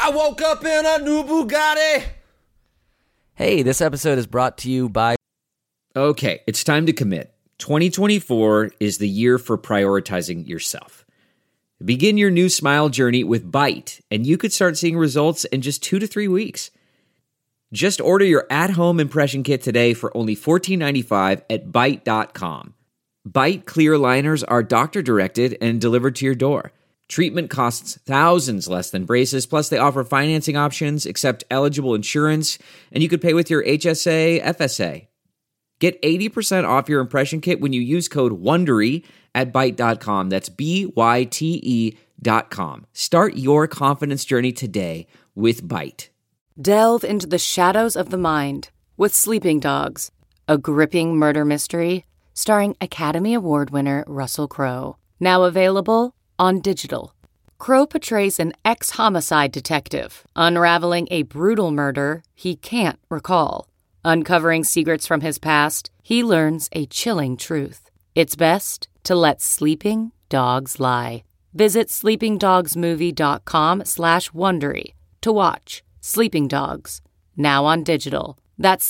I woke up in a new Bugatti. Hey, this episode is brought to you by... Okay, it's time to commit. 2024 is the year for prioritizing yourself. Begin your new smile journey with Byte, and you could start seeing results in just 2 to 3 weeks. Just order your at-home impression kit today for only $14.95 at Byte.com. Byte clear liners are doctor-directed and delivered to your door. Treatment costs thousands less than braces, plus they offer financing options, accept eligible insurance, and you could pay with your HSA, FSA. Get 80% off your impression kit when you use code WONDERY at Byte.com. That's BYTE.com. Start your confidence journey today with Byte. Delve into the shadows of the mind with Sleeping Dogs, a gripping murder mystery starring Academy Award winner Russell Crowe. Now available on digital. Crowe portrays an ex-homicide detective unraveling a brutal murder he can't recall. Uncovering secrets from his past, he learns a chilling truth. It's best to let sleeping dogs lie. Visit sleepingdogsmovie.com/Wondery to watch Sleeping Dogs, now on digital. That's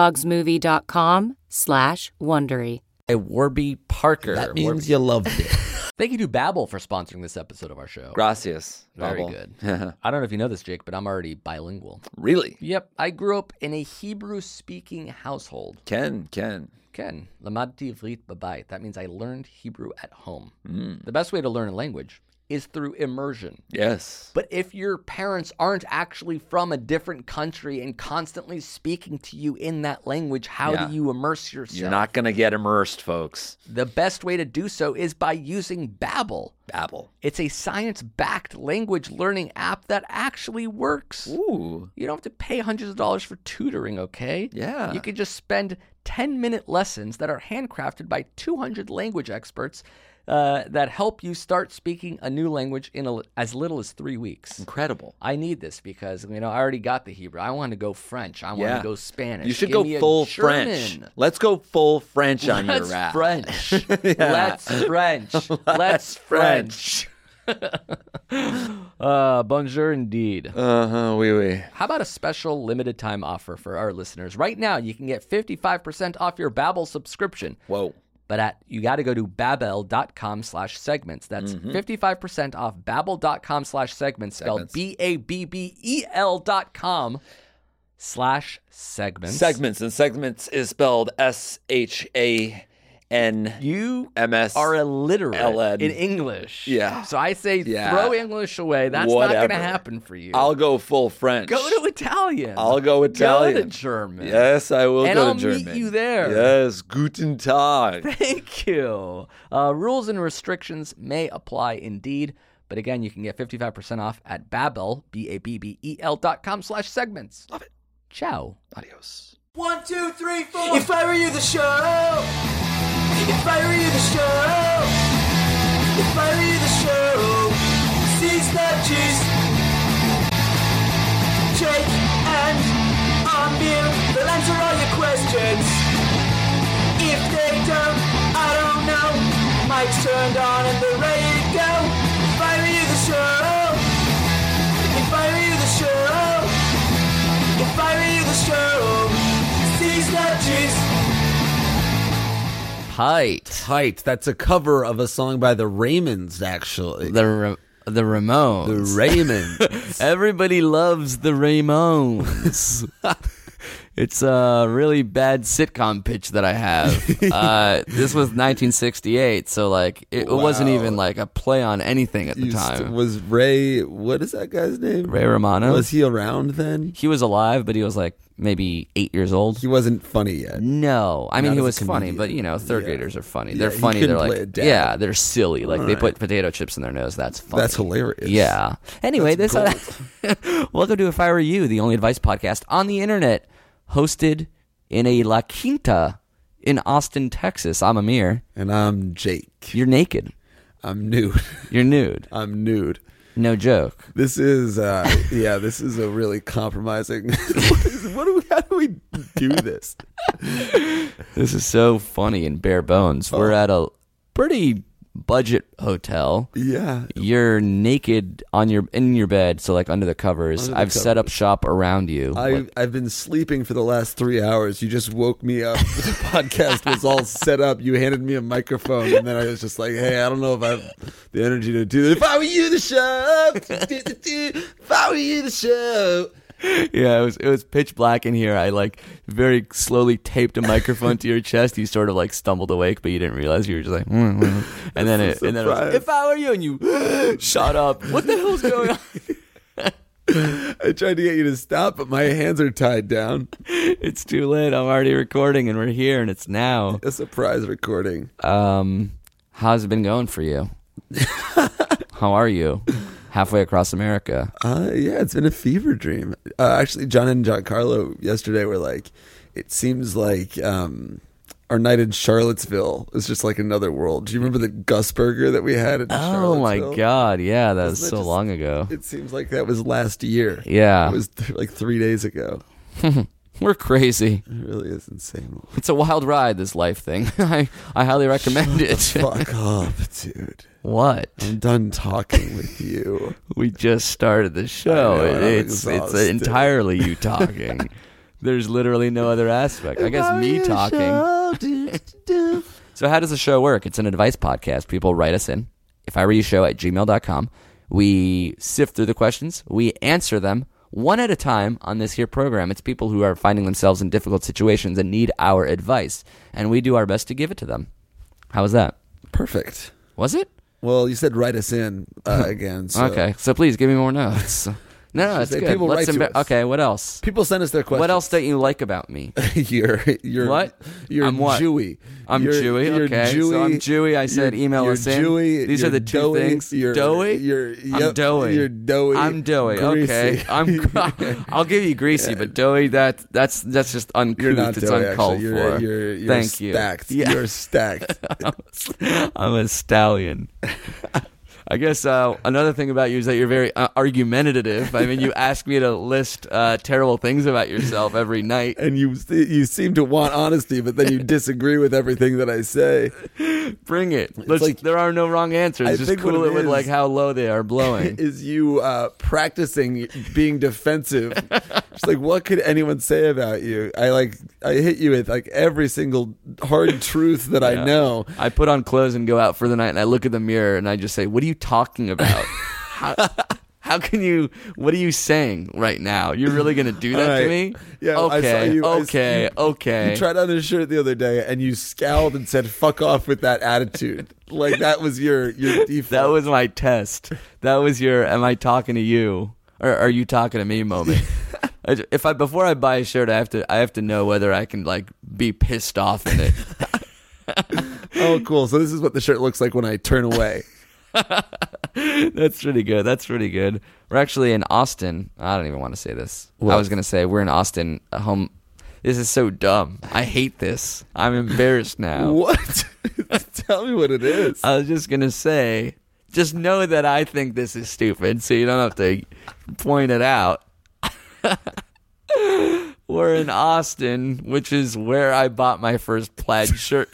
sleepingdogsmovie.com/Wondery. Warby Parker. That means you loved it. Thank you to Babbel for sponsoring this episode of our show. Gracias. Very Babbel. good. I don't know if you know this, Jake, but I'm already bilingual. Really? Yep, I grew up in a Hebrew-speaking household. Ken. Lamadti ivrit b'bayit. That means I learned Hebrew at home. The best way to learn a language is through immersion. Yes. But if your parents aren't actually from a different country and constantly speaking to you in that language, how do you immerse yourself? You're not going to get immersed, folks. The best way to do so is by using Babbel. Babbel. It's a science-backed language learning app that actually works. Ooh. You don't have to pay hundreds of dollars for tutoring, okay? Yeah. You can just spend 10-minute lessons that are handcrafted by 200 language experts that help you start speaking a new language in as little as 3 weeks. Incredible. I need this because, I already got the Hebrew. I want to go French. I want to go Spanish. You should Give go me a full German. French. Let's go full French on your rap. French. Yeah. Let's French. Let's French. Bonjour indeed. Oui. How about a special limited time offer for our listeners? Right now, you can get 55% off your Babbel subscription. Whoa. But you got to go to babbel.com/segments. That's 55% off babbel.com/segments, spelled BABBEL.com/segments. Segments, and segments is spelled SHANMS. You are illiterate in English. Yeah. So I say throw English away. That's Whatever. not going to happen for you. I'll go full French. Go to Italian. I'll go Italian. Go to German. Yes, I will and go I'll to German. meet you there. Yes, guten Tag. Thank you. Rules and restrictions may apply indeed. But again, you can get 55% off at Babbel, BABBEL.com/segments. Love it. Ciao. Adios. 1, 2, 3, 4. If I were you, the show. If I were you, the show. If I were you, the show. Seize that juice. Jake and Amir, they'll answer all your questions. If they don't, I don't know. Mic's turned on and they're ready to go. If I were you, the show. If I were you, the show. If I were you, the show. Seize that juice. Height. That's a cover of a song by the Raymonds, actually. The Ramones. The Raymonds. Everybody loves the Ramones. It's a really bad sitcom pitch that I have. This was 1968, so it wasn't even a play on anything at the time. Was Ray, what is that guy's name? Ray Romano. Was he around then? He was alive, but he was maybe 8 years old. He wasn't funny yet. No, I mean Not he as a was funny, comedian. but third graders are funny. Yeah, They're he funny. couldn't They're play a dad. they're silly. They put potato chips in their nose. That's funny. That's hilarious. Yeah. Anyway, That's welcome to If I Were You, the only advice podcast on the internet, hosted in a La Quinta in Austin, Texas. I'm Amir. And I'm Jake. You're naked. I'm nude. You're nude. I'm nude. No joke. This is, this is a really compromising. How do we do this? This is so funny and bare bones. We're at a pretty budget hotel. Yeah. You're naked in your bed, so like under the covers. Under the I've set up covers. shop around you. I've been sleeping for the last 3 hours. You just woke me up. The podcast was all set up. You handed me a microphone, and then I was just like, "Hey, I don't know if I have the energy to do this. If I were you, the show. If I were you, the show." Yeah, it was pitch black in here. I like very slowly taped a microphone to your chest. You sort of like stumbled awake, but you didn't realize you were just like, and then it was, surprise. if I were you, and you shut up. What the hell's going on? I tried to get you to stop, but my hands are tied down. It's too late. I'm already recording, and we're here, and it's now. A surprise recording. How's it been going for you? How are you? Halfway across America. Yeah, it's been a fever dream. Actually, John and Giancarlo yesterday were like, it seems like our night in Charlottesville is just like another world. Do you remember the Gus Burger that we had in Oh my Charlottesville? God! Yeah, that was Wasn't that so just- long ago. It seems like that was last year. Yeah. It was like 3 days ago. We're crazy. It really is insane. It's a wild ride, this life thing. I highly recommend it. Fuck up, dude. What? I'm done talking with you. We just started the show. I know, and I'm It's exhausted. entirely you talking. There's literally no other aspect. I guess me talking. So how does the show work? It's an advice podcast. People write us in. If I were you show at gmail.com. We sift through the questions. We answer them one at a time on this here program. It's people who are finding themselves in difficult situations and need our advice. And we do our best to give it to them. How was that? Perfect. Was it? Well, you said write us in again. So. Okay. So please give me more notes. No, it's Say good. people write to us. Okay, what else? People send us their questions. What else don't you like about me? you're What? You're I'm what? Jewy. I'm Jewy. You're Okay, so I'm Jewy. I said email you're us in. Jewy, These you're are the two doughy, things. You're Doughy? I'm I'm doughy. You're doughy. I'm doughy. Greasy. Okay. I'll give you greasy, but doughy. That's just uncouth. You're not it's doughy. uncalled Actually, for. you're Thank you. stacked. Yeah. You're stacked. I'm a stallion. I guess another thing about you is that you're very argumentative. I mean, you ask me to list terrible things about yourself every night. And you seem to want honesty, but then you disagree with everything that I say. Bring it. like- There are no wrong answers. I Just think what cool it it with is- like how low they are blowing. Is you practicing being defensive? It's like, what could anyone say about you? I hit you with like every single hard truth that I know. I put on clothes and go out for the night, and I look at the mirror and I just say, "What are you talking about? How can you? What are you saying right now? You're really gonna do that All right. to me? Yeah, I saw Okay, you- okay. You tried on a shirt the other day, and you scowled and said, "Fuck off" with that attitude. Like that was your default. That was my test. That was your "Am I talking to you or are you talking to me?" moment. Before I buy a shirt, I have to know whether I can like be pissed off in it. Oh, cool. So this is what the shirt looks like when I turn away. That's pretty good. That's pretty good. We're actually in Austin. I don't even want to say this. What? I was going to say we're in Austin. Home. This is so dumb. I hate this. I'm embarrassed now. What? Tell me what it is. I was just going to say, just know that I think this is stupid, so you don't have to point it out. We're in Austin, which is where I bought my first plaid shirt.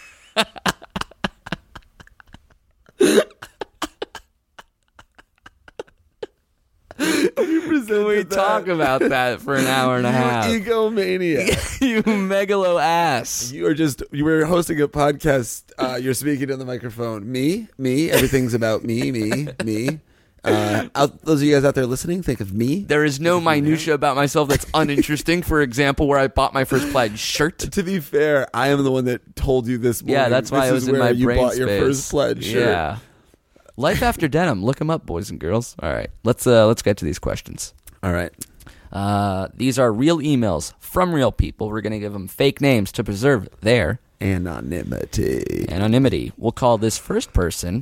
Can we talk about that for an hour and a half? You egomaniac. You megalo ass. You were hosting a podcast. You're speaking to the microphone. Me. Everything's about me. Those of you guys out there listening, think of me. There is no minutia about myself that's uninteresting. For example, where I bought my first plaid shirt. To be fair, I am the one that told you this morning. Yeah, that's why this it was is in where my you brain bought space. your first plaid shirt. Yeah. Life After Denim. Look them up, boys and girls. All right, let's get to these questions. All right. These are real emails from real people. We're going to give them fake names to preserve their Anonymity. anonymity. We'll call this first person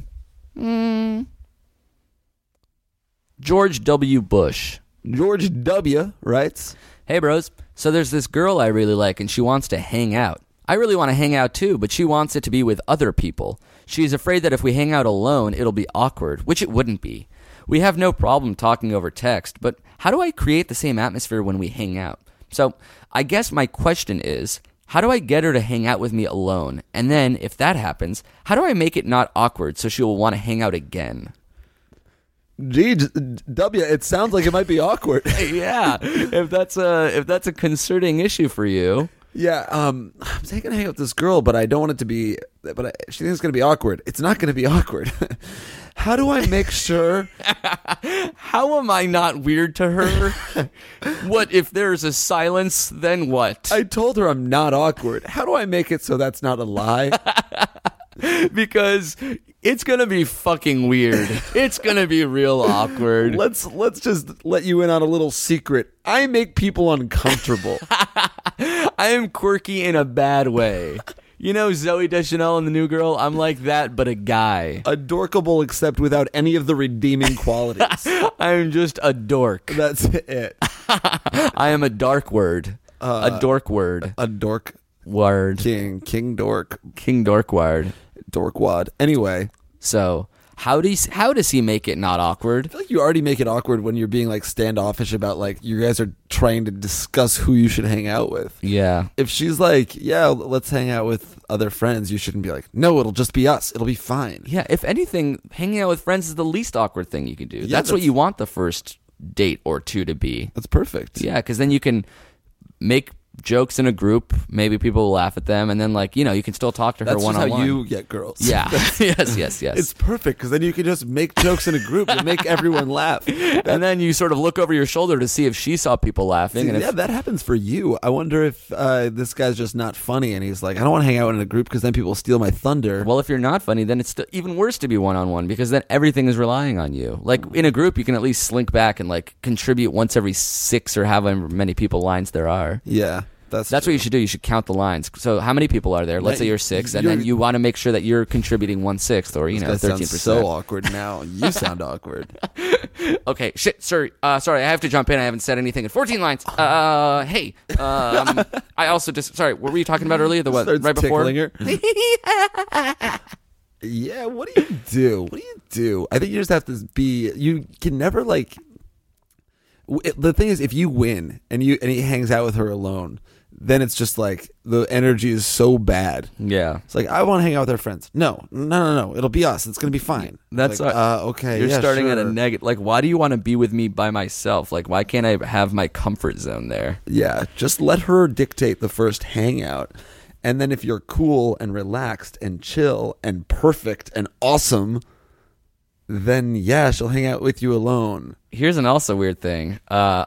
George W. Bush. George W. writes, Hey, bros. So there's this girl I really like, and she wants to hang out. I really want to hang out too, but she wants it to be with other people. She's afraid that if we hang out alone, it'll be awkward, which it wouldn't be. We have no problem talking over text, but how do I create the same atmosphere when we hang out? So I guess my question is, how do I get her to hang out with me alone? And then, if that happens, how do I make it not awkward so she will want to hang out again? Gee, W, it sounds like it might be awkward. Yeah, if that's a concerning issue for you. Yeah, I'm taking to hang out with this girl, but I don't want it to be. She thinks it's going to be awkward. It's not going to be awkward. How do I make sure? How am I not weird to her? What if there's a silence? Then what? I told her I'm not awkward. How do I make it so that's not a lie? Because it's gonna be fucking weird. It's gonna be real awkward. Let's just let you in on a little secret. I make people uncomfortable. I am quirky in a bad way. You know Zooey Deschanel and the New Girl? I'm like that, but a guy. Adorkable except without any of the redeeming qualities. I'm just a dork. That's it. I am a dark word. A dork word. A dork Word. king dork. King Dorkward. Dorkwad. Anyway. So, how does he make it not awkward? I feel like you already make it awkward when you're being like standoffish about like you guys are trying to discuss who you should hang out with. Yeah. If she's like, yeah, let's hang out with other friends, you shouldn't be like, no, it'll just be us. It'll be fine. Yeah, if anything, hanging out with friends is the least awkward thing you can do. Yeah, that's what you want the first date or two to be. That's perfect. Yeah, because then you can make jokes in a group. Maybe people will laugh at them, and then you can still talk to her That's just one-on-one. how you get girls. Yeah. yes. It's perfect because then you can just make jokes in a group and make everyone laugh. And then you sort of look over your shoulder to see if she saw people laughing. And Yeah, that happens for you. I wonder if this guy's just not funny and he's like, I don't want to hang out in a group because then people steal my thunder. Well, if you're not funny, then it's even worse to be one-on-one because then everything is relying on you. Like in a group, you can at least slink back and like contribute once every 6 or however many people lines there are. Yeah. That's what you should do. You should count the lines. So how many people are there? Let's say you're 6, and then you want to make sure that you're contributing 1/6, or 13%. Sounds so awkward now. You sound awkward. Okay, shit, sir. Sorry, I have to jump in. I haven't said anything in 14 lines. Hey, I also just sorry. What were you talking about earlier? The what? Starts Right before. tickling her. Yeah. What do you do? What do you do? I think you just have to be. You can never like. The thing is, if you win and he hangs out with her alone, then it's just like the energy is so bad. Yeah, it's like I want to hang out with our friends. No. It'll be us. It's gonna be fine. That's like, okay. You're yeah, starting sure. at a negative. Like, why do you want to be with me by myself? Like, why can't I have my comfort zone there? Yeah, just let her dictate the first hangout, and then if you're cool and relaxed and chill and perfect and awesome, then yeah, she'll hang out with you alone. Here's an also weird thing.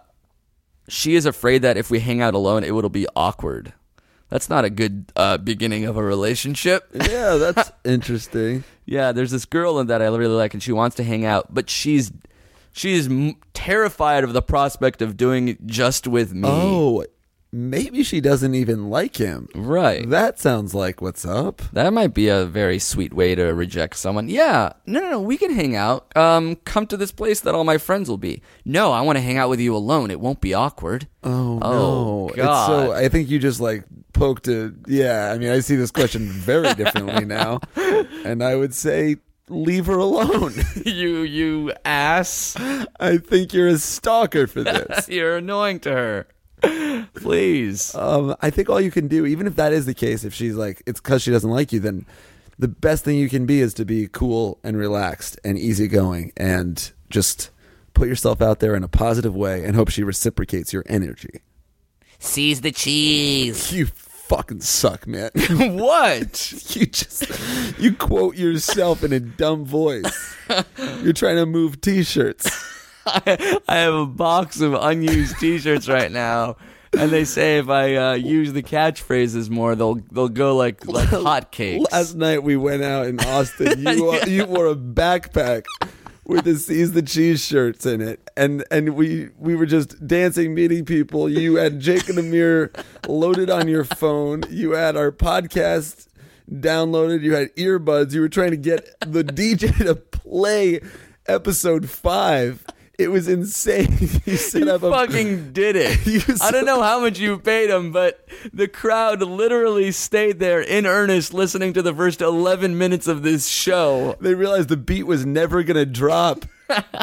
She is afraid that if we hang out alone, it will be awkward. That's not a good beginning of a relationship. Yeah, that's interesting. Yeah, there's this girl that I really like, and she wants to hang out, but she's terrified of the prospect of doing it just with me. Oh, maybe she doesn't even like him. Right. That sounds like what's up. That might be a very sweet way to reject someone. Yeah, no, we can hang out. Come to this place that all my friends will be. No, I want to hang out with you alone. It won't be awkward. Oh, no. God. So I think you just like poked a. Yeah, I mean, I see this question very differently now. And I would say, leave her alone. You ass. I think you're a stalker for this. You're annoying to her. Please. I think all you can do, even if that is the case, if she's like, it's because she doesn't like you, then the best thing you can be is to be cool and relaxed and easygoing and just put yourself out there in a positive way and hope she reciprocates your energy. Seize the cheese. You fucking suck, man. What? You quote yourself in a dumb voice. You're trying to move t-shirts. I have a box of unused T-shirts right now, and they say if I use the catchphrases more, they'll go like hotcakes. Last night we went out in Austin. You wore a backpack with the Seize the Cheese shirts in it, and we were just dancing, meeting people. You had Jake and Amir loaded on your phone. You had our podcast downloaded. You had earbuds. You were trying to get the DJ to play episode 5. It was insane. You fucking did it. I don't know how much you paid him, but the crowd literally stayed there in earnest listening to the first 11 minutes of this show. They realized the beat was never going to drop.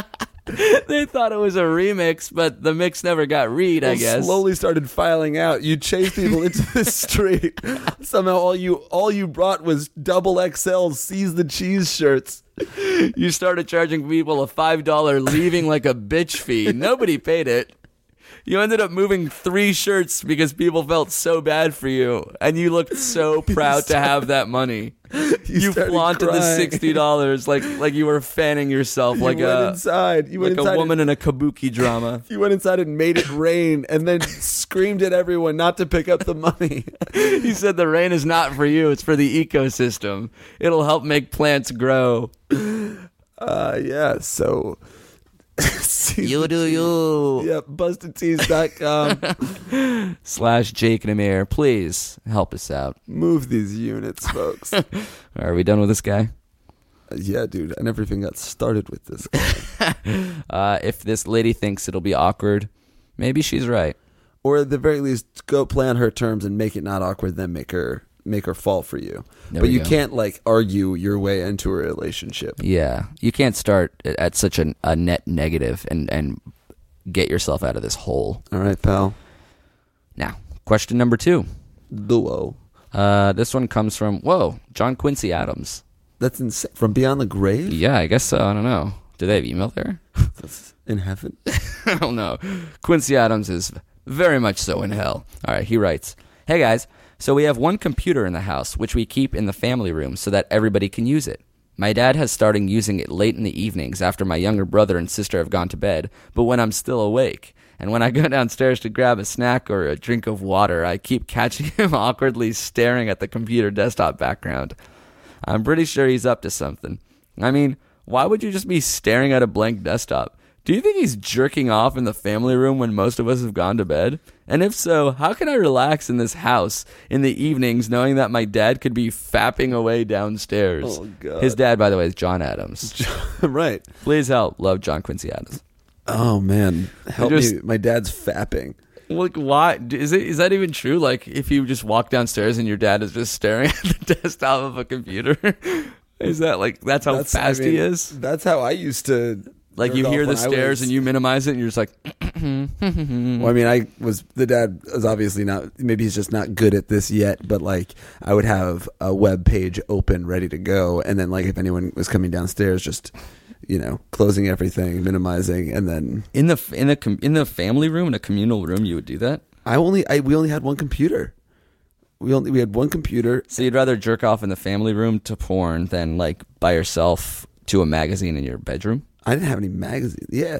They thought it was a remix, but the mix never got read, I guess. Slowly started filing out. You chased people into the street. Somehow all you brought was double XL Seize the Cheese shirts. You started charging people a $5 leaving like a bitch fee. Nobody paid it. You ended up moving 3 shirts because people felt so bad for you, and you looked so proud to have that money. You started flaunted crying. the $60 like you were fanning yourself like You went a inside. You went like inside a woman and, in a kabuki drama. you went inside and made it rain, and then screamed at everyone not to pick up the money. He said the rain is not for you; it's for the ecosystem. It'll help make plants grow. Yeah. So. You do you. Yep. BustedTees.com. / Jake and Amir, please help us out. Move these units, folks. Are we done with this guy? Yeah, dude. I never even got started with this guy. If this lady thinks it'll be awkward, maybe she's right. Or at the very least, go play on her terms and make it not awkward, then make her fall for you. There But we you go. can't like argue your way into a relationship. Yeah, you can't start at such a net negative and get yourself out of this hole. All right, pal. Now, question number 2. Duo. This one comes from, John Quincy Adams. That's insane. From Beyond the Grave? Yeah, I guess so. I don't know. Do they have email there? That's in heaven? I don't know. Quincy Adams is very much so in hell. All right, he writes, "Hey guys, so we have one computer in the house, which we keep in the family room so that everybody can use it. My dad has started using it late in the evenings after my younger brother and sister have gone to bed, but when I'm still awake. And when I go downstairs to grab a snack or a drink of water, I keep catching him awkwardly staring at the computer desktop background. I'm pretty sure he's up to something. I mean, why would you just be staring at a blank desktop? Do you think he's jerking off in the family room when most of us have gone to bed? And if so, how can I relax in this house in the evenings knowing that my dad could be fapping away downstairs?" Oh, God. His dad, by the way, is John Adams. Right. Please help. Love, John Quincy Adams. Oh, man. Help just- me. My dad's fapping. Like, why? Is that even true? Like, if you just walk downstairs and your dad is just staring at the desktop of a computer, is that like, that's how fast he is? That's how I used to. Like, jerk you off hear the when I stairs was- and you minimize it and you're just like, Well, I mean, the dad is obviously not, maybe he's just not good at this yet, but like I would have a web page open ready to go. And then like if anyone was coming downstairs, just, closing everything, minimizing. And then in the family room, in a communal room, you would do that? we only had one computer. We had one computer. So you'd rather jerk off in the family room to porn than like by yourself to a magazine in your bedroom? I didn't have any magazines. Yeah.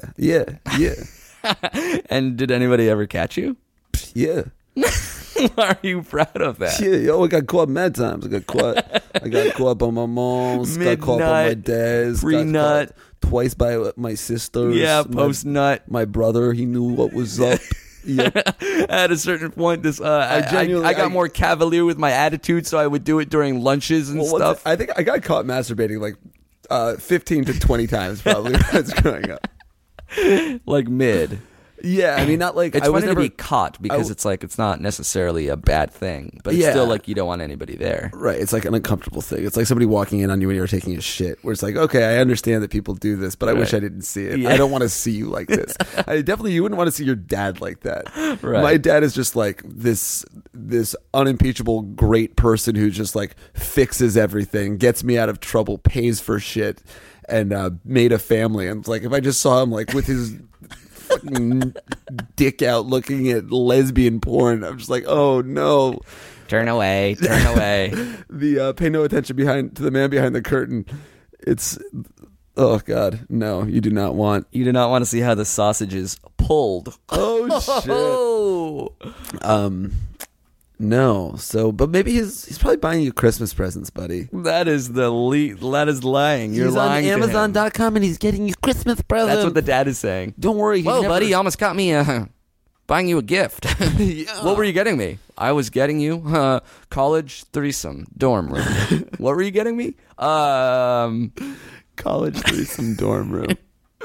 And did anybody ever catch you? Yeah. Are you proud of that? Yeah, yo, I got caught mad times. I got caught by my mom's, got caught by my Midnight, dad's, pre-nut. got caught twice by my sisters. Yeah, post nut. My brother, he knew what was up. Yep. At a certain point, I got more cavalier with my attitude, so I would do it during lunches and stuff. I think I got caught masturbating like 15 to 20 times probably when I was growing up. Like mid. Yeah, I mean, not like It's I was funny never to be caught because it's like it's not necessarily a bad thing, but it's Yeah. still like you don't want anybody there. right. It's like an uncomfortable thing. It's like somebody walking in on you when you're taking a shit. Where it's like, okay, I understand that people do this, but I wish I didn't see it. Yeah. I don't want to see you like this. You wouldn't want to see your dad like that. Right. My dad is just like this unimpeachable great person who just like fixes everything, gets me out of trouble, pays for shit, and made a family. And it's like if I just saw him like with his fucking dick out looking at lesbian porn, I'm just like, oh no. Turn away. The pay no attention to the man behind the curtain. It's oh god, no, you do not want. You do not want to see how the sausage is pulled. Oh shit. Oh, No. So, but maybe he's probably buying you Christmas presents, buddy. that is that is lying. You're lying to him. Amazon.com and he's getting you Christmas presents. That's what the dad is saying. Don't worry. Whoa, buddy, you almost got me buying you a gift. What were you getting me? I was getting you college threesome dorm room. What were you getting me? College threesome dorm room.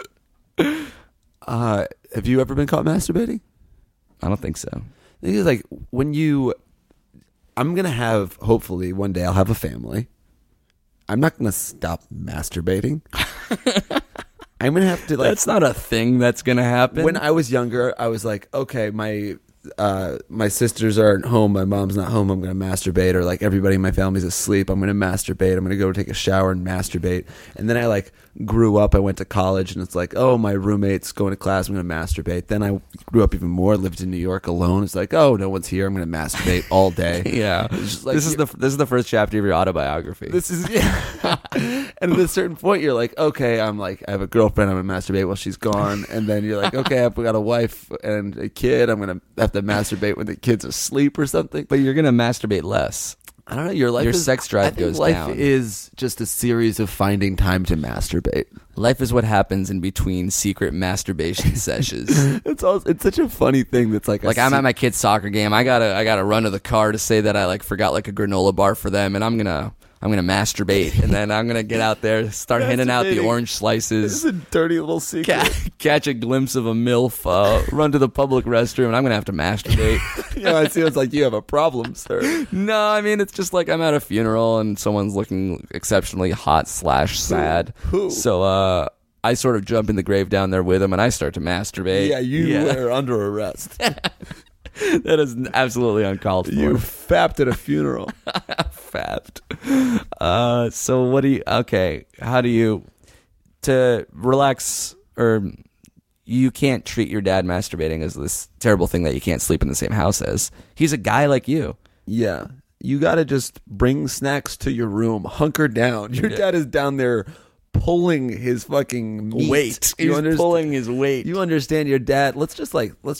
Have you ever been caught masturbating? I don't think so. I think it's like I'm going to have, hopefully one day I'll have a family. I'm not going to stop masturbating. I'm gonna have to like. That's not a thing that's gonna happen. When I was younger, I was like, okay, my sisters aren't home, my mom's not home, I'm gonna masturbate, or like everybody in my family's asleep, I'm gonna masturbate, I'm gonna go take a shower and masturbate. And then I like grew up, I went to college, and it's like, oh, my roommate's going to class, I'm gonna masturbate. Then I grew up even more, lived in New York alone. It's like, oh, no one's here, I'm gonna masturbate all day. yeah, It's just like, this is the first chapter of your autobiography. this is and at a certain point you're like, okay, I'm like, I have a girlfriend, I'm gonna masturbate while she's gone. And then you're like, okay, I've got a wife and a kid, I'm gonna have to masturbate when the kid's asleep or something. but you're gonna masturbate less. I don't know, your sex drive I think goes life down. is just a series of finding time to masturbate. Life is what happens in between secret masturbation sessions. It's such a funny thing that's like Like I'm at my kid's soccer game. I gotta run to the car to say that I like forgot like a granola bar for them, and I'm gonna masturbate, and then I'm gonna get out there, start handing out the Masturbating. orange This slices, is a dirty little secret. catch a glimpse of a MILF, run to the public restroom, and I'm gonna have to masturbate. It seems like you have a problem, sir. No, I mean it's just like I'm at a funeral and someone's looking exceptionally hot / sad. Who? So I sort of jump in the grave down there with him, and I start to masturbate. Yeah, you are under arrest. That is absolutely uncalled for. You fapped at a funeral. Fapped. So what do you? Okay, how do you to relax? Or you can't treat your dad masturbating as this terrible thing that you can't sleep in the same house as. He's a guy like you. Yeah. You got to just bring snacks to your room. Hunker down. Your dad is down there pulling his fucking meat. Weight. You He's understand? pulling his weight. You understand your dad. Let's just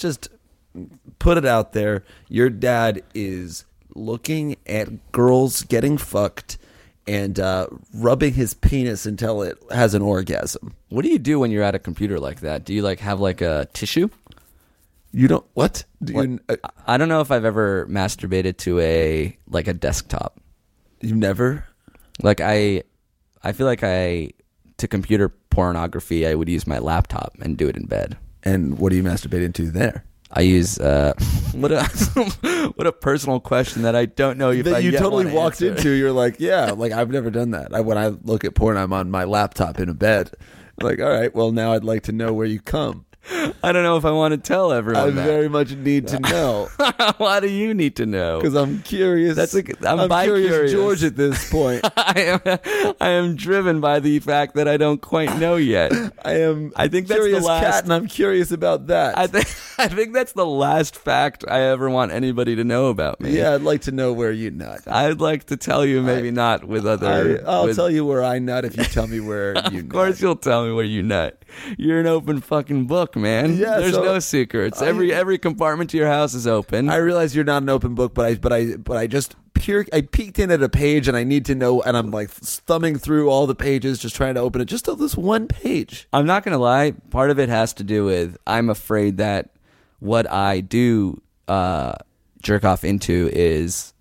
put it out there. Your dad is looking at girls getting fucked and rubbing his penis until it has an orgasm. What do you do when you're at a computer like that? Do you like have like a tissue? You don't what? Do you, I don't know if I've ever masturbated to a desktop. you never? Like I feel like to computer pornography, I would use my laptop and do it in bed. And what do you masturbate into there? I use what a personal question that I don't know if I That you yet totally wanna walked answer. into. You're like, yeah, like I've never done that. When I look at porn, I'm on my laptop in a bed. Like, all right, well now I'd like to know where you come. I don't know if I want to tell everyone I that. very much need to know Why do you need to know? because I'm curious. I'm bi-curious. George at this point. I am driven by the fact that I don't quite know yet. I think that's the curious last- cat, and I'm curious about that. I think that's the last fact I ever want anybody to know about me. Yeah, I'd like to know where you nut. I'd like to tell you, maybe not with other. I'll tell you where I nut if you tell me where you nut. Of course, you'll tell me where you nut. You're an open fucking book, man. Yeah, There's so no secrets. Every compartment to your house is open. I realize you're not an open book, but I just I peeked in at a page and I need to know, and I'm like thumbing through all the pages, just trying to open it, just to this one page. I'm not gonna lie. Part of it has to do with I'm afraid that what I do jerk off into is.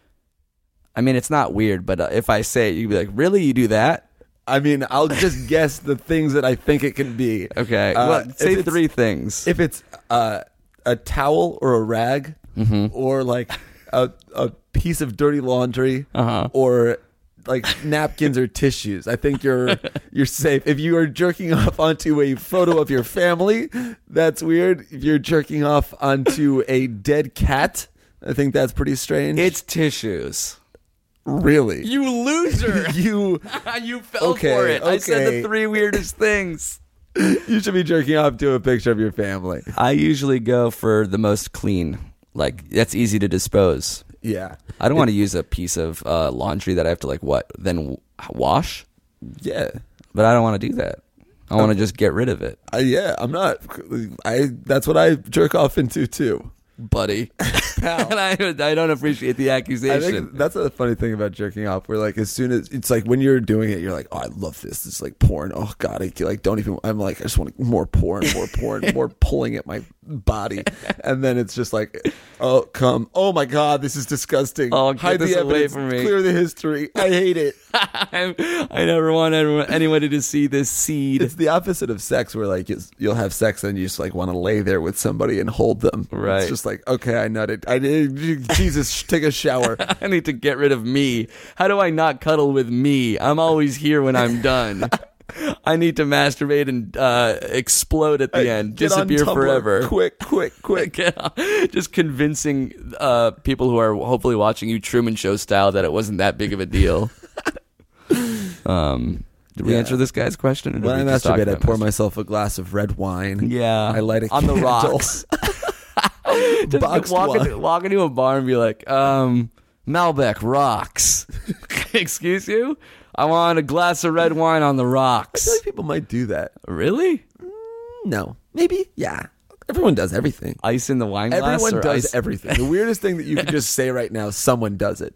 I mean, it's not weird, but if I say it, you'd be like, "Really, you do that?" I mean, I'll just guess the things that I think it can be. Okay, well, say if it's- 3 things. If it's a towel or a rag, or like a piece of dirty laundry, or like napkins or tissues, I think you're safe. If you are jerking off onto a photo of your family, that's weird. If you're jerking off onto a dead cat, I think that's pretty strange. It's tissues. Really You loser! you You fell Okay, for it. I said okay. the 3 weirdest things. you should be jerking off to a picture of your family. I usually go for the most clean. Like, that's easy to dispose. Yeah, I don't want to use a piece of laundry that I have to, then wash. yeah. But I don't want to do that. I want to just get rid of it. Yeah, I'm not. That's what I jerk off into too. Buddy. And I don't appreciate the I accusation. think that's a funny thing about jerking off. Where like as soon as it's like when you're doing it, you're like, oh, I love this. It's like porn. Oh God, I don't even. I'm like, I just want more porn, more pulling at my body, and then it's just like, oh come, oh my God, this is disgusting. Oh, get hide this the away evidence, from me. clear the history. I hate it. I never want anybody to see this seed. It's the opposite of sex, where like you'll have sex and you just like want to lay there with somebody and hold them. Right. It's just like, okay, I nutted. I did. Jesus, take a shower. I need to get rid of me. How do I not cuddle with me? I'm always here when I'm done. I need to masturbate and explode at the end, Get on disappear Tumblr. forever. Quick. Just convincing people who are hopefully watching you Truman Show style that it wasn't that big of a deal. Did we answer this guy's question? Or did When I we just talk masturbate, I about pour masturbation? myself a glass of red wine. Yeah, I light a on the candle. rocks. Just Boxed wine. walk into a bar and be like, Malbec rocks. Excuse you? I want a glass of red wine on the I rocks. feel like people might do that. Really? No, maybe. Yeah, everyone does everything. Ice in the wine glass? Everyone or does ice- everything. The weirdest thing that you can just say right now, someone does it.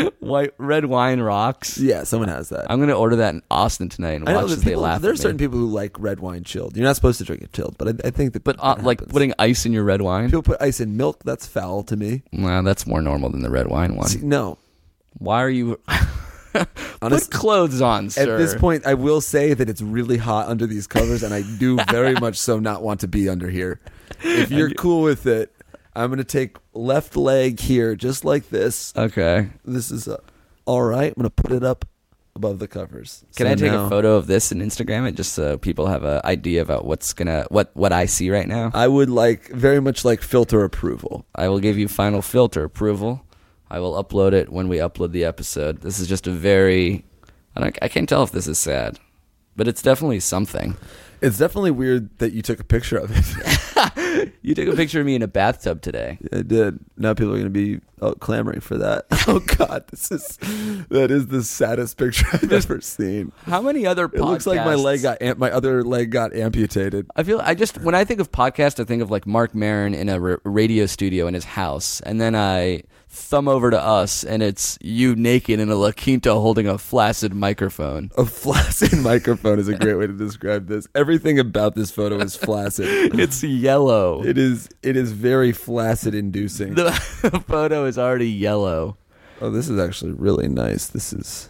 Red wine rocks? Yeah, someone has that. I'm going to order that in Austin tonight and I know watch that as they people, laugh there are at me. certain people who like red wine chilled. You're not supposed to drink it chilled, but I think that. But that like happens. putting ice in your red wine? people put ice in milk. That's foul to me. Well, that's more normal than the red wine one. See, no, Why are you... Honest- Put clothes on, sir. at this point, I will say that it's really hot under these covers, and I do very much so not want to be under here. If you're cool with it, I'm going to take left leg here, just like this. Okay. This is all right. I'm going to put it up above the covers. Can So I take now- a photo of this and Instagram it just so people have an idea about what I see right now? I would very much like filter approval. I will give you final filter approval. I will upload it when we upload the episode. This is just a very... I can't tell if this is sad, but it's definitely something. It's definitely weird that you took a picture of it. You took a picture of me in a bathtub today. I did. Now people are going to be clamoring for that. Oh God, that is the saddest picture I've ever seen. How many other podcasts... It looks like my other leg got amputated. When I think of podcast, I think of like Mark Maron in a radio studio in his house, and then I thumb over to us, and it's you naked in a La Quinta holding a flaccid microphone. A flaccid microphone is a great way to describe this. Everything about this photo is flaccid. It's yellow. It is very flaccid inducing. The photo is already yellow. Oh, this is actually really nice. This is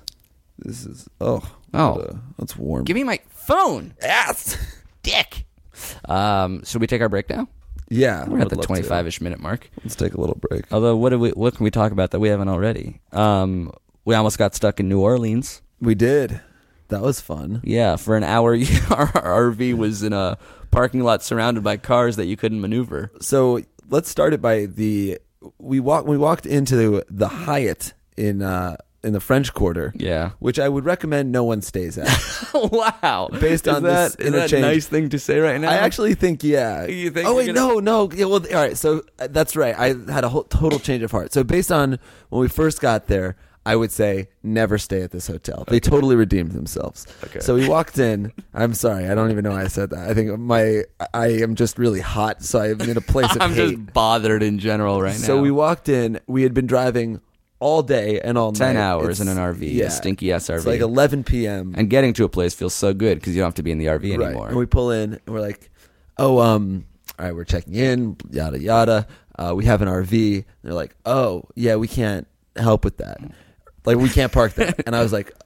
that's warm. Give me my phone. Yes, dick. Should we take our break now? Yeah, We're at I'd the love to. 25-ish minute mark. Let's take a little break. Although, what can we talk about that we haven't already? We almost got stuck in New Orleans. We did. That was fun. Yeah, for an hour, our RV was in a parking lot surrounded by cars that you couldn't maneuver. So let's start it by we walked into the Hyatt in the French Quarter. Yeah. Which I would recommend no one stays at. Wow. Based on this is that a interchange. nice thing to say right now? I actually think, yeah. You think oh, you're wait, gonna- no. Yeah, well, all right. So that's right. I had a whole total change of heart. So based on when we first got there, I would say never stay at this hotel. They totally redeemed themselves. Okay. So we walked in. I'm sorry. I don't even know why I said that. I think I am just really hot. So I'm in a place of I'm hate. just bothered in general right now. So we walked in. We had been driving all day and all 10 night. hours in It's- an RV, yeah. a stinky ass RV. It's like 11 p.m. And getting to a place feels so good because you don't have to be in the RV Right. anymore. And we pull in and we're like, oh, all right, we're checking in, yada, yada. We have an RV. And they're like, oh, yeah, we can't help with that. Like, we can't park that. And I was like,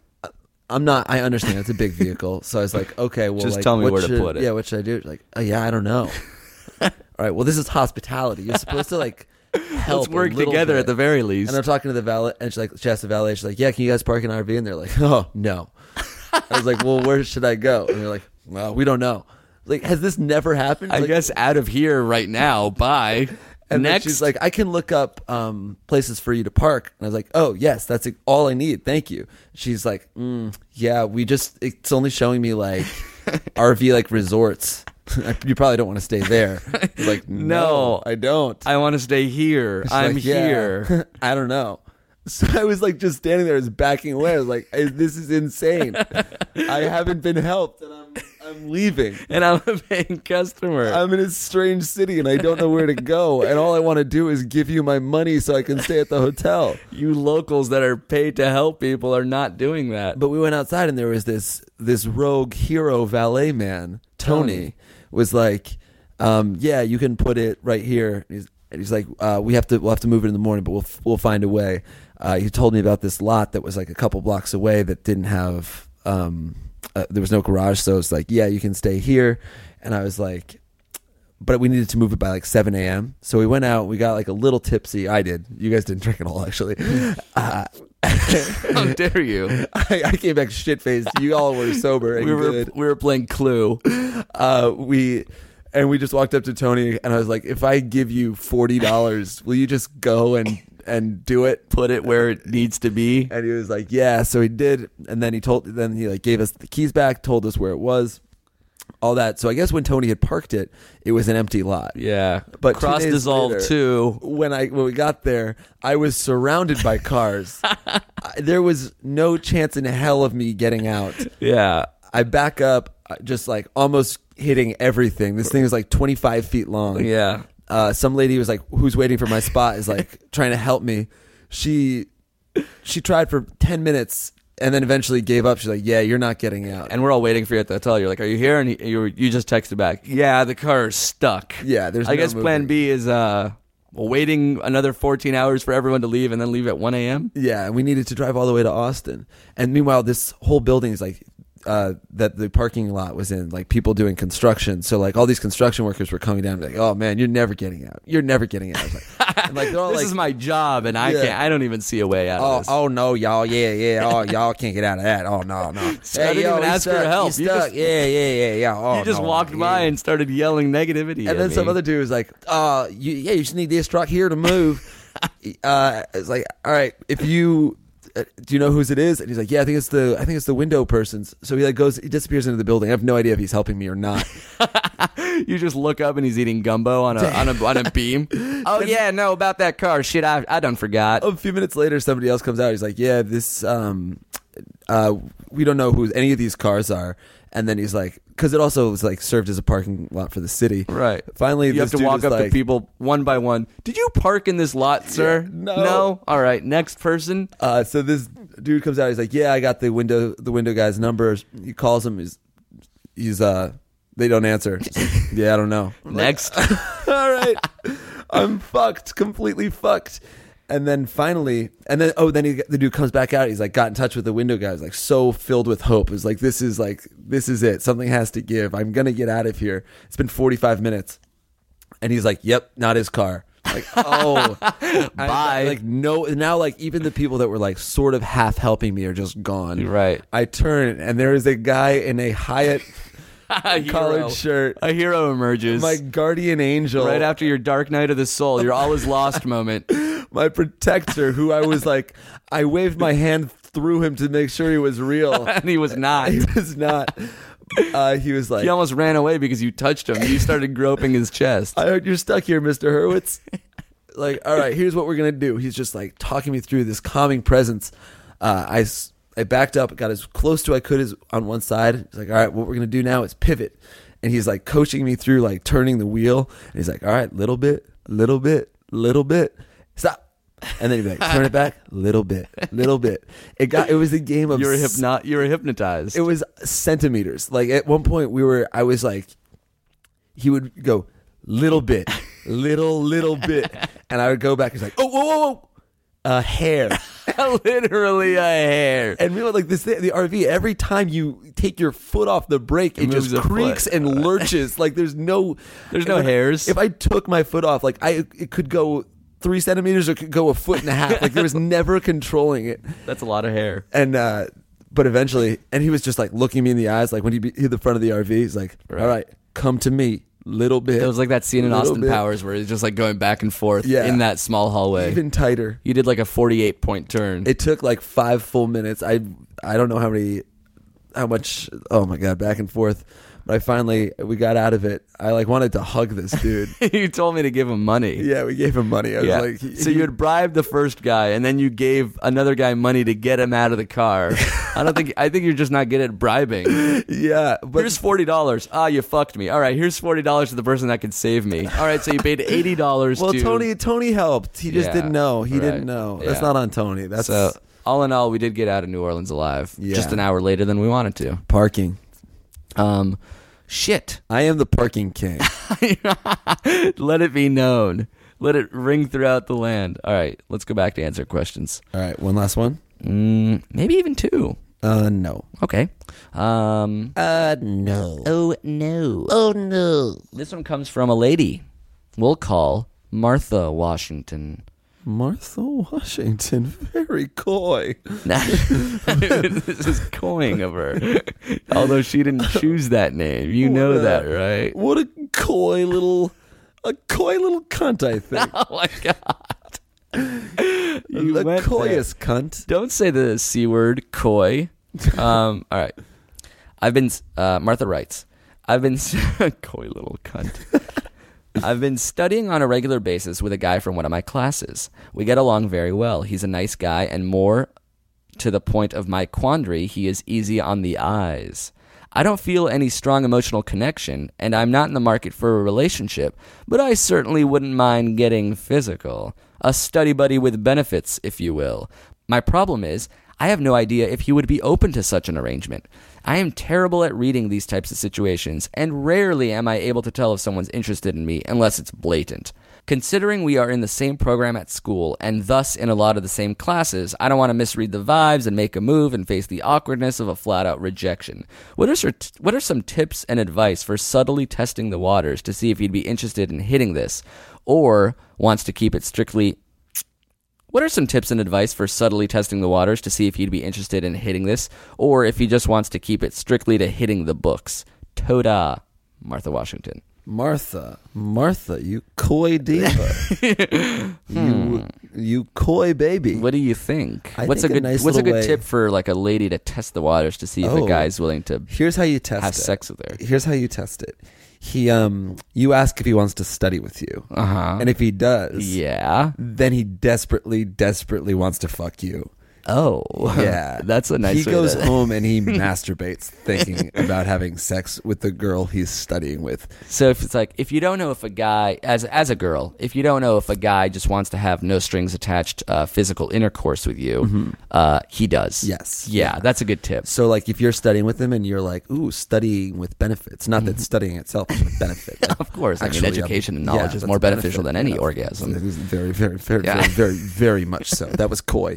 I understand. It's a big vehicle. So I was like, okay, well, Just like, tell me what where to should- put it. Yeah, what should I do? She's like, oh, yeah, I don't know. All right, well, this is hospitality. You're supposed to, like, help Let's work a little together bit. at the very least. And I'm talking to the valet, and she asked the valet, she's like, yeah, can you guys park an RV? And they're like, oh, no. I was like, well, where should I go? And they're like, well, we don't know. Like, has this never happened? I Like, guess out of here right now. Bye. And then Next. she's like, I can look up places for you to park. And I was like, oh, yes, that's all I need. Thank you. She's like, yeah, it's only showing me like RV like resorts. You probably don't want to stay there. I was like, no, I don't. I want to stay here. She's I'm like, yeah. here. I don't know. So I was like just standing there, just backing away. I was like, this is insane. I haven't been helped and I'm leaving. And I'm a paying customer. I'm in a strange city and I don't know where to go. And all I want to do is give you my money so I can stay at the hotel. You locals that are paid to help people are not doing that. But we went outside and there was this rogue hero valet man, Tony, was like, yeah, you can put it right here. And he's like, we'll have to move it in the morning, but we'll find a way. He told me about this lot that was like a couple blocks away that didn't have there was no garage, so it's like, yeah, you can stay here. And I was like, but we needed to move it by like 7 a.m. So we went out. We got like a little tipsy. I did. You guys didn't drink at all, actually. How dare you? I came back shit faced. You all were sober and good. We were playing Clue. We just walked up to Tony and I was like, if I give you $40, will you just go and do it? Put it where it needs to be. And he was like, yeah. So he did. And then he like gave us the keys back, told us where it was, all that. So I guess when Tony had parked it, it was an empty lot. Yeah. But Cross 2 days dissolve later, too. When we got there, I was surrounded by cars. There was no chance in hell of me getting out. Yeah. I back up, just like almost hitting everything. This thing is like 25 feet long. Yeah. Some lady was like, who's waiting for my spot, is like trying to help me. She tried for 10 minutes and then eventually gave up. She's like, yeah, you're not getting out. And we're all waiting for you at the hotel. You're like, are you here? And you just texted back, yeah, the car is stuck. Yeah, there's I no guess plan moving. B is waiting another 14 hours for everyone to leave and then leave at 1 a.m. Yeah, we needed to drive all the way to Austin. And meanwhile, this whole building is like, that the parking lot was in, like people doing construction. So like all these construction workers were coming down and like, oh man, you're never getting out. You're never getting out. I was like, and like they're all This like, is my job, and I Yeah. can't. I don't even see a way out of this. oh no, y'all, yeah. Oh, y'all can't get out of that. Oh no. So I didn't even ask for help. You You stuck. just- Yeah. Oh, you just no, walked by yeah. and started yelling negativity. And at then me. some other dude was like, you just need this truck here to move. It's like, all right, if you do you know whose it is? And he's like, yeah, I think it's the window person's. So he like he disappears into the building. I have no idea if he's helping me or not. You just look up and he's eating gumbo on a beam. Oh yeah, no, about that car. Shit, I done forgot. A few minutes later, somebody else comes out. He's like, yeah, this we don't know who any of these cars are. And then he's like, because it also was like served as a parking lot for the city. Right. Finally, You have this to dude walk is up like, to people one by one. Did you park in this lot, sir? No. No? All right, next person. So this dude comes out. He's like, yeah, I got the window guy's number. He calls him. He's they don't answer. He's like, yeah, I don't know. Next. All right, I'm fucked, completely fucked. And then finally, the dude comes back out. He's like, got in touch with the window guy. He's like, so filled with hope. It's like, this is it. Something has to give. I'm gonna get out of here. It's been 45 minutes, and he's like, yep, not his car. Like, oh, Bye. Like, no. Now, like, even the people that were like sort of half helping me are just gone. Right. I turn, and there is a guy in a Hyatt A hero. collared shirt. A hero emerges. My guardian angel. Right after your dark night of the soul, your all is lost moment. My protector, who I was like, I waved my hand through him to make sure he was real. And he was not. He was not. He was like, He almost ran away because you touched him. You started groping his chest. I heard you're stuck here, Mr. Hurwitz. Like, all right, here's what we're going to do. He's just like talking me through this calming presence. I backed up, got as close to I could as on one side. He's like, all right, what we're going to do now is pivot. And he's like coaching me through like turning the wheel. And he's like, all right, little bit. Stop. And then he'd be like, turn it back, little bit. It was a game of You were hypnotized. it was centimeters. Like at one point I was like, he would go little bit, little bit. And I would go back. He's like, oh, whoa. A hair. Literally a hair. And we were like this, the RV, every time you take your foot off the brake, it moves just a creaks foot. and lurches. Like there's no hairs. If I took my foot off, like it could go 3 centimeters or it could go a foot and a half. Like there was never controlling it. That's a lot of hair. And but eventually, and he was just like looking me in the eyes, like when he hit the front of the RV, he's like, all right, come to me, little bit. It was like that scene in little Austin bit. Powers where he's just like going back and forth Yeah. in that small hallway. Even tighter. You did like a 48-point turn. It took like 5 full minutes. I don't know how much. Oh my god, back and forth. But we got out of it. I like wanted to hug this dude. You told me to give him money. Yeah, we gave him money. I was Yeah. like, So you had bribed the first guy, and then you gave another guy money to get him out of the car. I think you're just not good at bribing. yeah, but Here's $40. Ah, you fucked me. All right, here's $40 to the person that could save me. All right, so you paid $80 well, to... Tony helped. He just Yeah, didn't know. He right. didn't know. That's Yeah. not on Tony. That's So all in all, we did get out of New Orleans alive. Yeah. Just an hour later than we wanted to. parking. Shit. I am the parking king. Let it be known. Let it ring throughout the land. All right, let's go back to answer questions. All right, one last one. Maybe even 2. No. Okay. No. Oh no. Oh, no. This one comes from a lady we'll call Martha Washington. Martha Washington, very coy. This is coying of her. Although she didn't choose that name. You know that, right? What a coy little cunt, I think. Oh my God. You The went coyest cunt. Don't say the C word, coy. All right. Martha writes, coy little cunt. I've been studying on a regular basis with a guy from one of my classes. We get along very well. He's a nice guy, and more to the point of my quandary, he is easy on the eyes. I don't feel any strong emotional connection, and I'm not in the market for a relationship, but I certainly wouldn't mind getting physical. A study buddy with benefits, if you will. My problem is, I have no idea if he would be open to such an arrangement. I am terrible at reading these types of situations, and rarely am I able to tell if someone's interested in me unless it's blatant. Considering we are in the same program at school, and thus in a lot of the same classes, I don't want to misread the vibes and make a move and face the awkwardness of a flat-out rejection. What are some tips and advice for subtly testing the waters to see if he'd be interested in hitting this, or wants to keep it strictly... What are some tips and advice for subtly testing the waters to see if he'd be interested in hitting this, or if he just wants to keep it strictly to hitting the books? Toda, Martha Washington. Martha, you coy diva. You coy baby. What do you think? What's a good way- tip for like a lady to test the waters to see if a guy's willing to Here's how you test have it. sex with her? Here's how you test it. You ask if he wants to study with you. Uh-huh. And if he does, Yeah. then he desperately wants to fuck you. Oh. Yeah. That's a nice He way goes to... home and he masturbates thinking about having sex with the girl he's studying with. So if it's like, if you don't know if a guy, as a girl, if you don't know if a guy just wants to have no strings attached physical intercourse with you, he does. Yes. Yeah, that's a good tip. So like if you're studying with him and you're like, ooh, studying with benefits. Not that studying itself is a benefit. Of course. Actually, education and knowledge is that's more a benefit. beneficial than any Yeah, orgasm. It was very, very, very, Yeah. very, very, very much so. That was coy.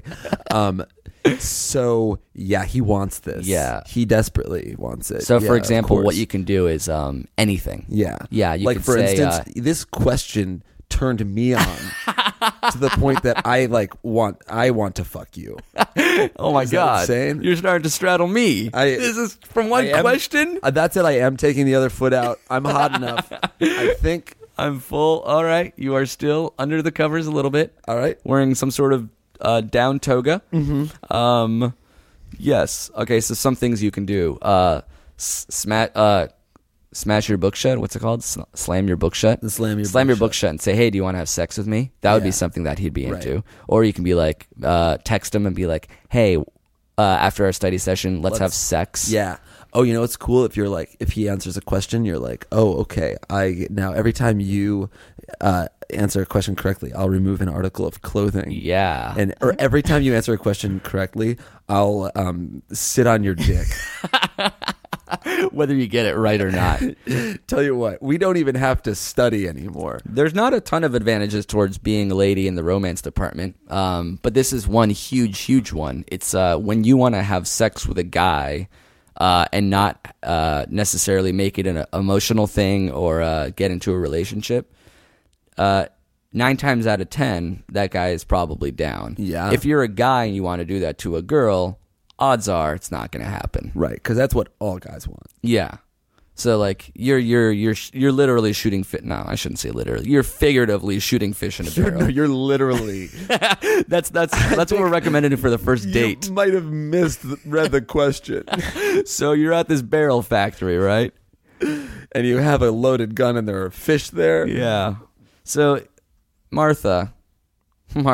So yeah, he wants this. Yeah. He desperately wants it. So, Yeah, for of example, what course. you can do is anything. Yeah. Yeah, you like could for say, instance, this question turned me on to the point that I want to fuck you. Oh my Is that what I'm God! saying? You're starting to straddle me. This is from one I am- question. That's it. I am taking the other foot out. I'm hot enough. I think. I'm full. All right, you are still under the covers a little bit. All right. Wearing some sort of down toga. Mm-hmm. Yes. Okay. So some things you can do. Smash your book shut. What's it called? Slam your book shut. Slam your book shut and say, "Hey, do you want to have sex with me?" That would be something that he'd be into. Right. Or you can be like, text him and be like, "Hey, after our study session, let's have sex." Yeah. Oh, you know it's cool if you're like if he answers a question, you're like, oh, okay. Now every time you answer a question correctly, I'll remove an article of clothing. Yeah. Or every time you answer a question correctly, I'll sit on your dick. Whether you get it right or not. Tell you what, we don't even have to study anymore. There's not a ton of advantages towards being a lady in the romance department, but this is one huge one. It's when you want to have sex with a guy and not necessarily make it an emotional thing or get into a relationship. 9 times out of 10, that guy is probably down. Yeah. If you're a guy and you want to do that to a girl, odds are it's not going to happen. Right, because that's what all guys want. Yeah. So like you're literally shooting fish. No, I shouldn't say literally. You're figuratively shooting fish in a barrel. You're literally. That's what we're recommending for the first date. You might have read the question. So you're at this barrel factory, right? And you have a loaded gun and there are fish there. Yeah. So Martha. Would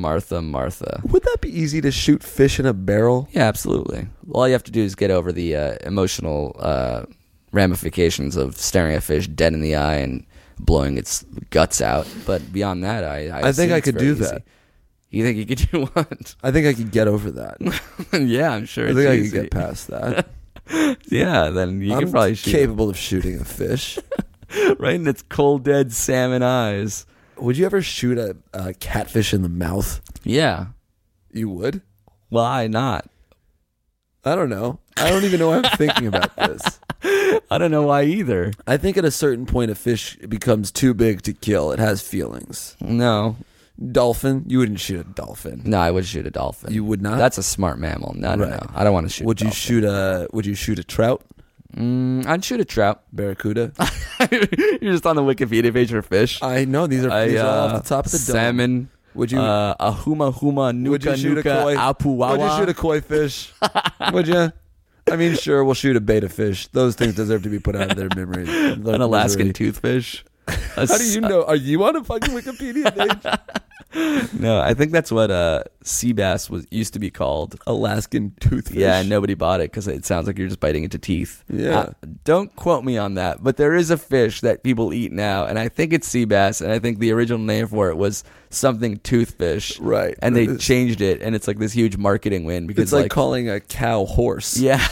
that be easy to shoot fish in a barrel? Yeah, absolutely. All you have to do is get over the emotional ramifications of staring a fish dead in the eye and blowing its guts out. But beyond that, I think assume I it's could very do easy. that. You think you could do what? I think I could get over that. Yeah, I'm sure. I think I could get past that. Yeah, then you I'm could probably shoot capable of shooting a fish. right in its cold, dead salmon eyes. Would you ever shoot a catfish in the mouth? Yeah. You would? Why not? I don't know. I don't even know why I'm thinking about this. I don't know why either. I think at a certain point a fish becomes too big to kill. It has feelings. No. Dolphin? You wouldn't shoot a dolphin. No, I would shoot a dolphin. You would not? That's a smart mammal. No, Right. no. I don't want to shoot Would a you dolphin. would you shoot a trout? I'd shoot a trout. Barracuda? You're just on the Wikipedia page for fish. I know these are all off the top of the dome. salmon. Would you a huma huma nuka would you shoot a nuka koi? apuwawa? Would you shoot a koi fish? Would you? I mean, sure, we'll shoot a beta fish. Those things deserve to be put out of their memory. An Alaskan toothfish? How do you know? Are you on a fucking Wikipedia page? No, I think that's what sea bass used to be called. Alaskan toothfish. Yeah, and nobody bought it because it sounds like you're just biting into teeth. Yeah. Don't quote me on that, but there is a fish that people eat now, and I think it's sea bass, and I think the original name for it was something toothfish. Right. And they changed it, and it's like this huge marketing win because It's like calling a cow horse. yeah.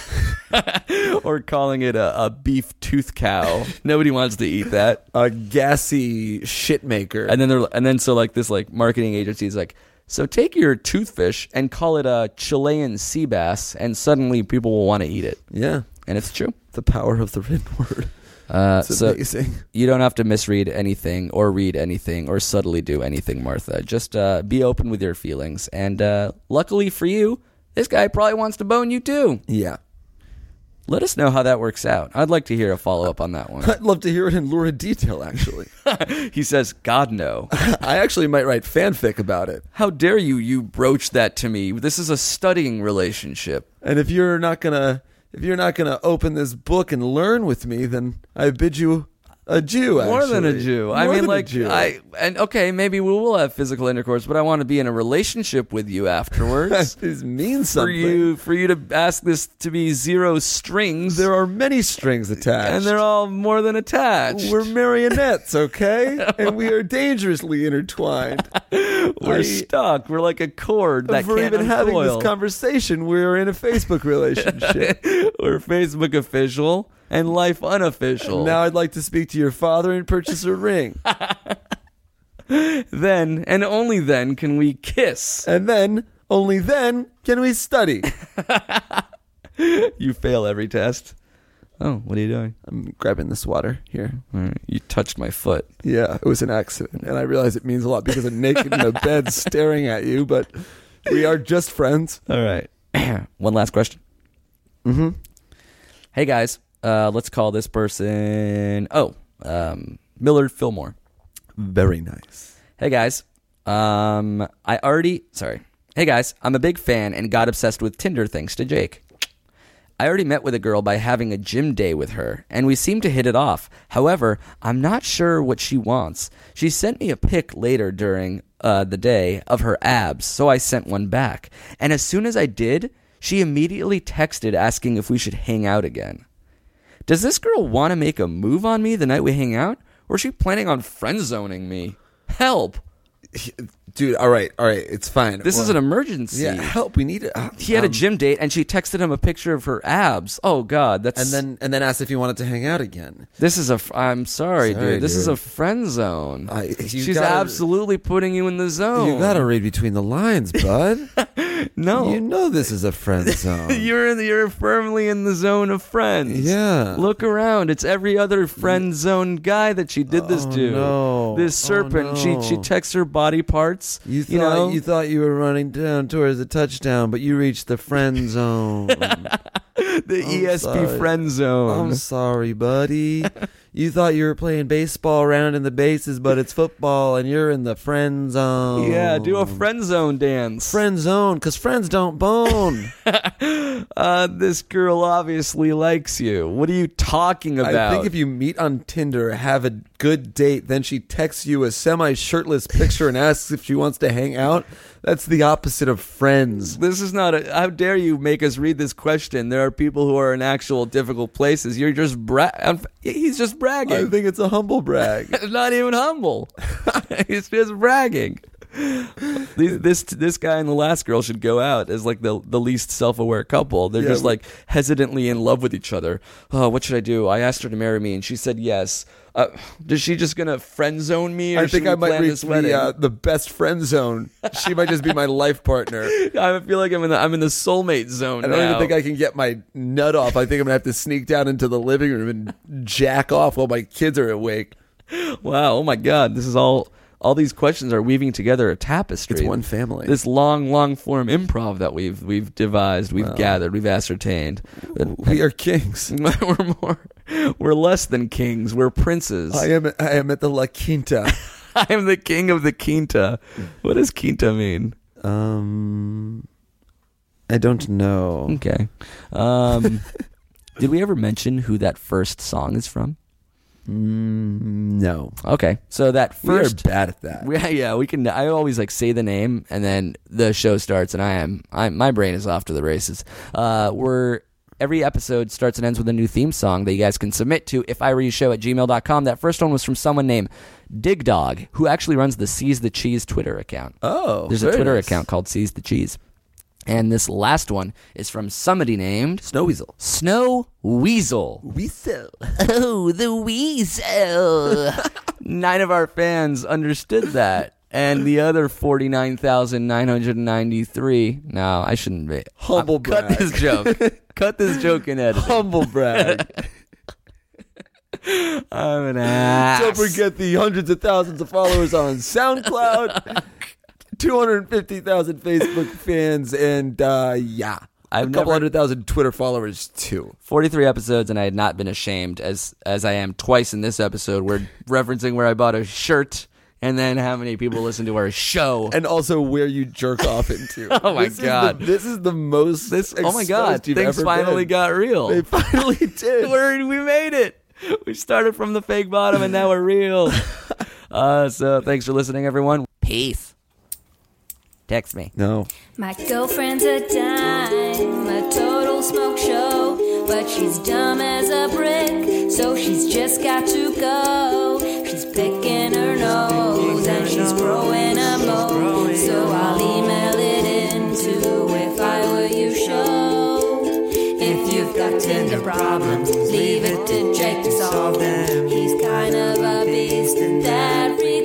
Or calling it a beef tooth cow. Nobody wants to eat that. A gassy shit maker. And then so like this like marketing agency is like, so take your toothfish and call it a Chilean sea bass, and suddenly people will want to eat it. Yeah. And it's true. The power of the written word. It's So amazing. you don't have to misread anything or read anything or subtly do anything, Martha. Just be open with your feelings. And luckily for you, this guy probably wants to bone you too. Yeah. Let us know how that works out. I'd like to hear a follow-up on that one. I'd love to hear it in lurid detail, actually. He says, God, no. I actually might write fanfic about it. How dare you broach that to me? This is a studying relationship. And if you're not gonna open this book and learn with me, then I bid you adieu. More than a actually. Jew. I More mean, than a like, Jew. okay, maybe we will have physical intercourse, but I want to be in a relationship with you afterwards. This means for something. you to ask this to be zero strings. There are many strings attached. and they're all more than attached. We're marionettes, okay? And we are dangerougly intertwined. We're stuck. We're like a cord that For can't even having uncoil. this conversation, we're in a Facebook relationship. We're Facebook official and life unofficial. Now I'd like to speak to your father and purchase a ring. Then, and only then, can we kiss. And then, only then, can we study. You fail every test. Oh, what are you doing? I'm grabbing this water here. All right. You touched my foot. Yeah, it was an accident. And I realize it means a lot because I'm naked in a bed staring at you, but we are just friends. All right. One last question. Mm-hmm. Hey, guys. Let's call this person... Millard Fillmore. Very nice. Hey, guys. Hey, guys. I'm a big fan and got obsessed with Tinder thanks to Jake. I already met with a girl by having a gym day with her, and we seem to hit it off. However, I'm not sure what she wants. She sent me a pic later during the day of her abs, so I sent one back. And as soon as I did, she immediately texted asking if we should hang out again. Does this girl want to make a move on me the night we hang out? Or is she planning on friend-zoning me? Help. Dude, all right, it's fine. This is an emergency. Yeah, help, we need it. He had a gym date, and she texted him a picture of her abs. Oh, God, that's... And then asked if he wanted to hang out again. This is I'm sorry, Sorry, dude. This is dude. a friend zone. You She's gotta- absolutely putting you in the zone. You gotta read between the lines, bud. No. You know this is a friend zone. You're firmly in the zone of friends. Yeah. Look around. It's every other friend zone guy that she did this to. no. This serpent. no. She checks her body parts. You thought know? you thought you were running down towards the touchdown, but you reached the friend zone. The ESP sorry. friend zone. I'm sorry, buddy. You thought you were playing baseball around in the bases, but it's football, and you're in the friend zone. Yeah, do a friend zone dance. friend zone, because friends don't bone. This girl obviously likes you. What are you talking about? I think if you meet on Tinder, have a good date, then she texts you a semi-shirtless picture and asks if she wants to hang out, that's the opposite of friends. This is not a... How dare you make us read this question? There are people who are in actual difficult places. You're just... He's just I bragging. think it's a humble brag. Not even humble. He's just bragging. This guy and the last girl should go out as like the least self-aware couple. They're just like hesitantly in love with each other. Oh, what should I do? I asked her to marry me and she said yes. Is she just gonna friend zone me? Or I think I might reach wedding? the best friend zone. She might just be my life partner. I feel like I'm in the soulmate zone. I don't even think I can get my nut off. I think I'm gonna have to sneak down into the living room and jack off while my kids are awake. Wow! Oh my God! This is all these questions are weaving together a tapestry. It's one family. This long form improv that we've devised, we've gathered, we've ascertained. We are kings. We're less than kings. We're princes. I am at the La Quinta. I am the king of the Quinta. What does Quinta mean? I don't know. Okay. Did we ever mention who that first song is from? No. Okay, so that first We are bad at that. we can. I always like say the name and then the show starts, and my brain is off to the races. Every episode starts and ends with a new theme song that you guys can submit to ifireyoushow@gmail.com. That first one was from someone named Dig Dog, who actually runs the Seize the Cheese Twitter account. Oh, there's a Twitter account called Seize the Cheese. And this last one is from somebody named Snow Weasel. Snow Weasel. Weasel. Oh, the Weasel. 9 of our fans understood that. And the other 49,993. No, I shouldn't be. Humble brag. brag. Cut this joke. Cut this joke in editing. Humble brag. I'm an ass. Don't forget the hundreds of thousands of followers on SoundCloud. 250,000 Facebook fans, and a couple 100,000 Twitter followers too. 43 episodes, and I had not been ashamed as I am twice in this episode. We're referencing where I bought a shirt, and then how many people listen to our show, and also where you jerk off into. Oh my God! This is the most. Oh my God! Things finally got real. They finally did. We made it. We started from the fake bottom, and now we're real. So thanks for listening, everyone. Peace. Text me. No. My girlfriend's a dime, a total smoke show, but she's dumb as a brick, so she's just got to go. She's picking her nose and she's growing a mo, so I'll email it into If I Were You show. If you've got Tinder problems, leave it to Jake to solve them. He's kind of a beast, and that